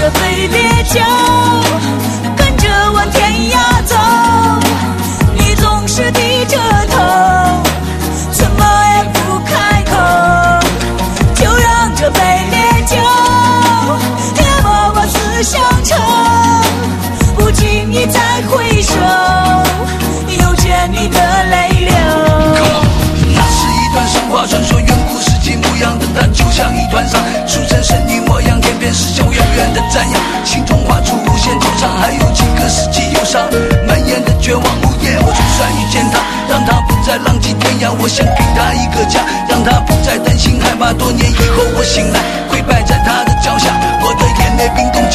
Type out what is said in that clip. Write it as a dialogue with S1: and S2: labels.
S1: 这杯烈酒，跟着往天涯走。你总是低着头，怎么也不开口，就让这杯烈酒淹没我思乡愁。不经意再回首，又见你的泪流。
S2: 那是一段神话传说，远古世纪模样的它就像一团沙，出身神女模样，天边是像远远的瞻仰，心中画出无限惆怅。还有几个世纪忧伤蔓延的绝望无言，我就算遇见他，让他不再浪迹天涯，我想给他一个家，让他不再担心害怕，多年以后我醒来跪拜在他的脚下，我的眼泪冰冻